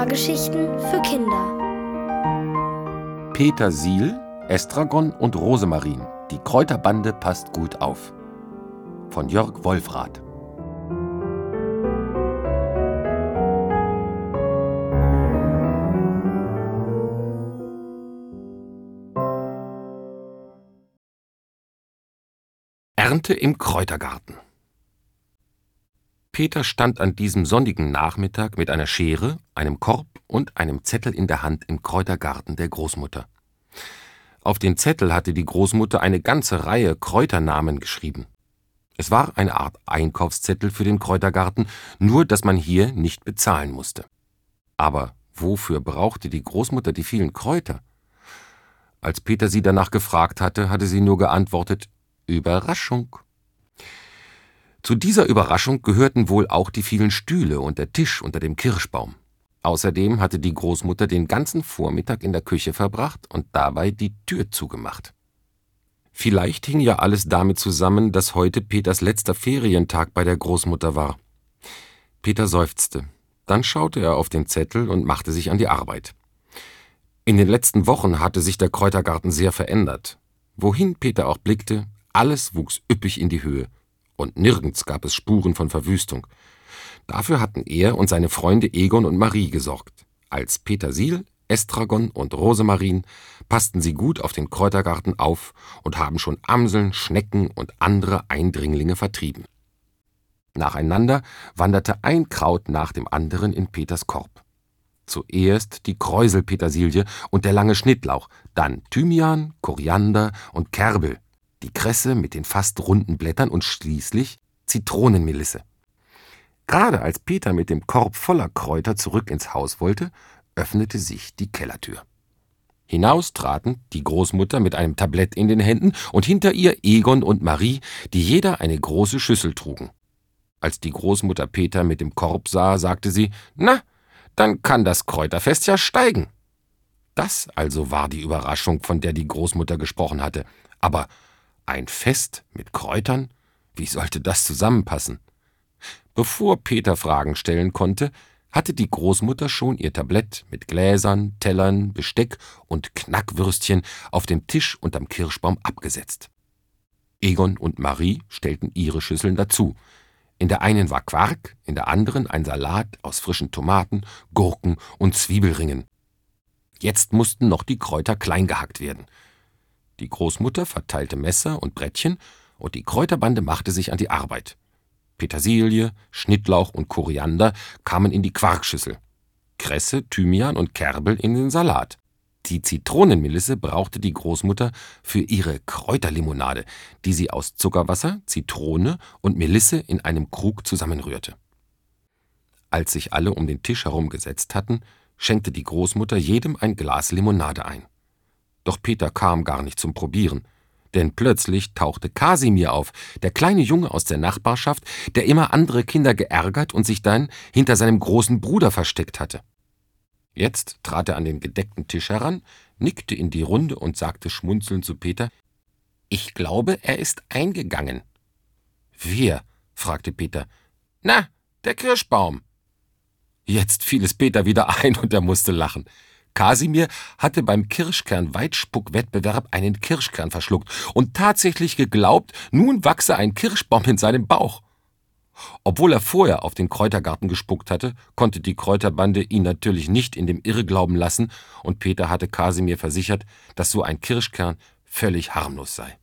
Hörgeschichten für Kinder. Petersil, Estragon und Rosemarin. Die Kräuterbande passt gut auf. Von Jörg Wolfrath. Ernte im Kräutergarten. Peter stand an diesem sonnigen Nachmittag mit einer Schere, einem Korb und einem Zettel in der Hand im Kräutergarten der Großmutter. Auf den Zettel hatte die Großmutter eine ganze Reihe Kräuternamen geschrieben. Es war eine Art Einkaufszettel für den Kräutergarten, nur dass man hier nicht bezahlen musste. Aber wofür brauchte die Großmutter die vielen Kräuter? Als Peter sie danach gefragt hatte, hatte sie nur geantwortet: Überraschung. Zu dieser Überraschung gehörten wohl auch die vielen Stühle und der Tisch unter dem Kirschbaum. Außerdem hatte die Großmutter den ganzen Vormittag in der Küche verbracht und dabei die Tür zugemacht. Vielleicht hing ja alles damit zusammen, dass heute Peters letzter Ferientag bei der Großmutter war. Peter seufzte. Dann schaute er auf den Zettel und machte sich an die Arbeit. In den letzten Wochen hatte sich der Kräutergarten sehr verändert. Wohin Peter auch blickte, alles wuchs üppig in die Höhe. Und nirgends gab es Spuren von Verwüstung. Dafür hatten er und seine Freunde Egon und Marie gesorgt. Als Petersil, Estragon und Rosemarin passten sie gut auf den Kräutergarten auf und haben schon Amseln, Schnecken und andere Eindringlinge vertrieben. Nacheinander wanderte ein Kraut nach dem anderen in Peters Korb. Zuerst die Kräuselpetersilie und der lange Schnittlauch, dann Thymian, Koriander und Kerbel, die Kresse mit den fast runden Blättern und schließlich Zitronenmelisse. Gerade als Peter mit dem Korb voller Kräuter zurück ins Haus wollte, öffnete sich die Kellertür. Hinaus traten die Großmutter mit einem Tablett in den Händen und hinter ihr Egon und Marie, die jeder eine große Schüssel trugen. Als die Großmutter Peter mit dem Korb sah, sagte sie: »Na, dann kann das Kräuterfest ja steigen.« Das also war die Überraschung, von der die Großmutter gesprochen hatte. Aber ein Fest mit Kräutern? Wie sollte das zusammenpassen? Bevor Peter Fragen stellen konnte, hatte die Großmutter schon ihr Tablett mit Gläsern, Tellern, Besteck und Knackwürstchen auf dem Tisch unterm Kirschbaum abgesetzt. Egon und Marie stellten ihre Schüsseln dazu. In der einen war Quark, in der anderen ein Salat aus frischen Tomaten, Gurken und Zwiebelringen. Jetzt mussten noch die Kräuter klein gehackt werden. Die Großmutter verteilte Messer und Brettchen und die Kräuterbande machte sich an die Arbeit. Petersilie, Schnittlauch und Koriander kamen in die Quarkschüssel, Kresse, Thymian und Kerbel in den Salat. Die Zitronenmelisse brauchte die Großmutter für ihre Kräuterlimonade, die sie aus Zuckerwasser, Zitrone und Melisse in einem Krug zusammenrührte. Als sich alle um den Tisch herum gesetzt hatten, schenkte die Großmutter jedem ein Glas Limonade ein. Doch Peter kam gar nicht zum Probieren, denn plötzlich tauchte Kasimir auf, der kleine Junge aus der Nachbarschaft, der immer andere Kinder geärgert und sich dann hinter seinem großen Bruder versteckt hatte. Jetzt trat er an den gedeckten Tisch heran, nickte in die Runde und sagte schmunzelnd zu Peter: »Ich glaube, er ist eingegangen.« »Wer?« fragte Peter. »Na, der Kirschbaum.« Jetzt fiel es Peter wieder ein und er musste lachen. Kasimir hatte beim Kirschkern-Weitspuck-Wettbewerb einen Kirschkern verschluckt und tatsächlich geglaubt, nun wachse ein Kirschbaum in seinem Bauch. Obwohl er vorher auf den Kräutergarten gespuckt hatte, konnte die Kräuterbande ihn natürlich nicht in dem Irrglauben lassen und Peter hatte Kasimir versichert, dass so ein Kirschkern völlig harmlos sei.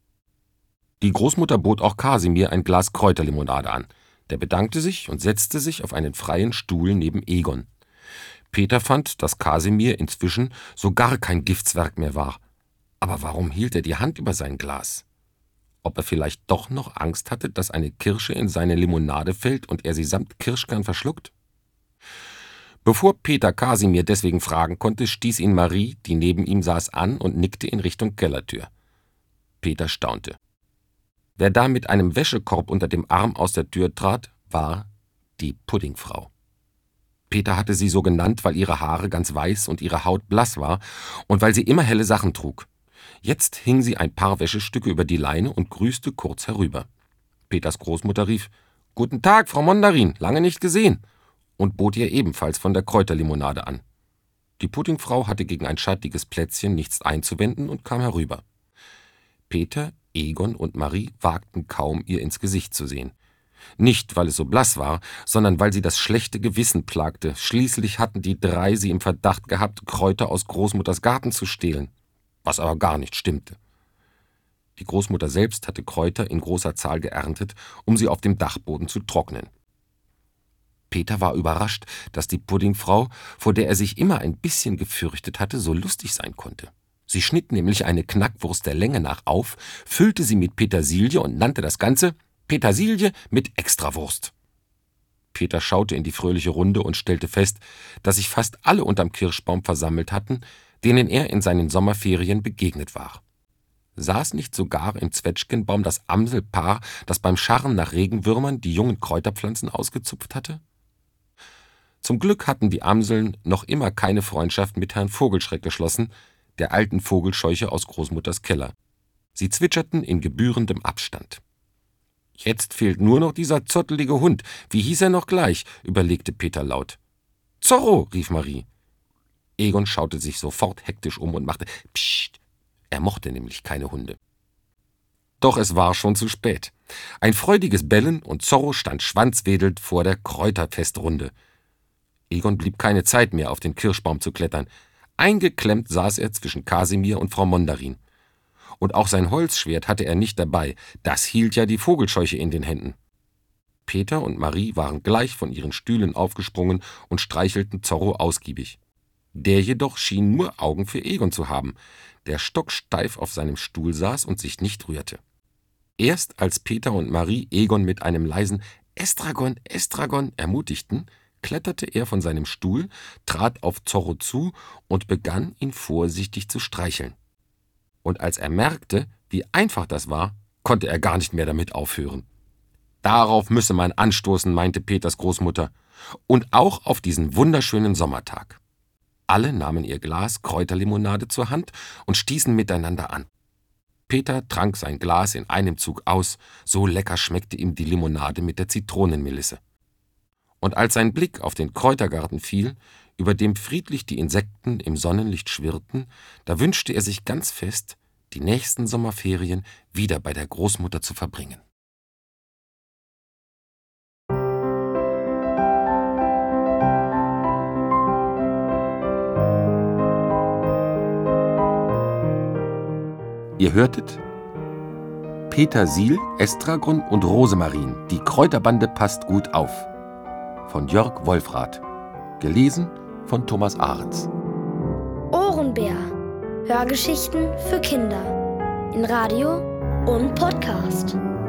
Die Großmutter bot auch Kasimir ein Glas Kräuterlimonade an. Der bedankte sich und setzte sich auf einen freien Stuhl neben Egon. Peter fand, dass Kasimir inzwischen so gar kein Giftswerk mehr war. Aber warum hielt er die Hand über sein Glas? Ob er vielleicht doch noch Angst hatte, dass eine Kirsche in seine Limonade fällt und er sie samt Kirschkern verschluckt? Bevor Peter Kasimir deswegen fragen konnte, stieß ihn Marie, die neben ihm saß, an und nickte in Richtung Kellertür. Peter staunte. Wer da mit einem Wäschekorb unter dem Arm aus der Tür trat, war die Puddingfrau. Peter hatte sie so genannt, weil ihre Haare ganz weiß und ihre Haut blass war und weil sie immer helle Sachen trug. Jetzt hing sie ein paar Wäschestücke über die Leine und grüßte kurz herüber. Peters Großmutter rief: »Guten Tag, Frau Mondarin, lange nicht gesehen.« und bot ihr ebenfalls von der Kräuterlimonade an. Die Puddingfrau hatte gegen ein schattiges Plätzchen nichts einzuwenden und kam herüber. Peter, Egon und Marie wagten kaum, ihr ins Gesicht zu sehen. Nicht, weil es so blass war, sondern weil sie das schlechte Gewissen plagte. Schließlich hatten die drei sie im Verdacht gehabt, Kräuter aus Großmutters Garten zu stehlen, was aber gar nicht stimmte. Die Großmutter selbst hatte Kräuter in großer Zahl geerntet, um sie auf dem Dachboden zu trocknen. Peter war überrascht, dass die Puddingfrau, vor der er sich immer ein bisschen gefürchtet hatte, so lustig sein konnte. Sie schnitt nämlich eine Knackwurst der Länge nach auf, füllte sie mit Petersilie und nannte das Ganze Petersilie mit Extrawurst. Peter schaute in die fröhliche Runde und stellte fest, dass sich fast alle unterm Kirschbaum versammelt hatten, denen er in seinen Sommerferien begegnet war. Saß nicht sogar im Zwetschgenbaum das Amselpaar, das beim Scharren nach Regenwürmern die jungen Kräuterpflanzen ausgezupft hatte? Zum Glück hatten die Amseln noch immer keine Freundschaft mit Herrn Vogelschreck geschlossen, der alten Vogelscheuche aus Großmutters Keller. Sie zwitscherten in gebührendem Abstand. »Jetzt fehlt nur noch dieser zottelige Hund. Wie hieß er noch gleich?« überlegte Peter laut. »Zorro«, rief Marie. Egon schaute sich sofort hektisch um und machte »Psst«. Er mochte nämlich keine Hunde. Doch es war schon zu spät. Ein freudiges Bellen und Zorro stand schwanzwedelnd vor der Kräuterfestrunde. Egon blieb keine Zeit mehr, auf den Kirschbaum zu klettern. Eingeklemmt saß er zwischen Kasimir und Frau Mondarin. Und auch sein Holzschwert hatte er nicht dabei, das hielt ja die Vogelscheuche in den Händen. Peter und Marie waren gleich von ihren Stühlen aufgesprungen und streichelten Zorro ausgiebig. Der jedoch schien nur Augen für Egon zu haben, der stocksteif auf seinem Stuhl saß und sich nicht rührte. Erst als Peter und Marie Egon mit einem leisen »Estragon, Estragon« ermutigten, kletterte er von seinem Stuhl, trat auf Zorro zu und begann, ihn vorsichtig zu streicheln. Und als er merkte, wie einfach das war, konnte er gar nicht mehr damit aufhören. Darauf müsse man anstoßen, meinte Peters Großmutter, und auch auf diesen wunderschönen Sommertag. Alle nahmen ihr Glas Kräuterlimonade zur Hand und stießen miteinander an. Peter trank sein Glas in einem Zug aus, so lecker schmeckte ihm die Limonade mit der Zitronenmelisse. Und als sein Blick auf den Kräutergarten fiel, über dem friedlich die Insekten im Sonnenlicht schwirrten, da wünschte er sich ganz fest, die nächsten Sommerferien wieder bei der Großmutter zu verbringen. Ihr hörtet Petersil, Estragon und Rosemarin, die Kräuterbande passt gut auf, von Jörg Wolfrath, gelesen von Thomas Ahrens. Ohrenbär. Hörgeschichten für Kinder. In Radio und Podcast.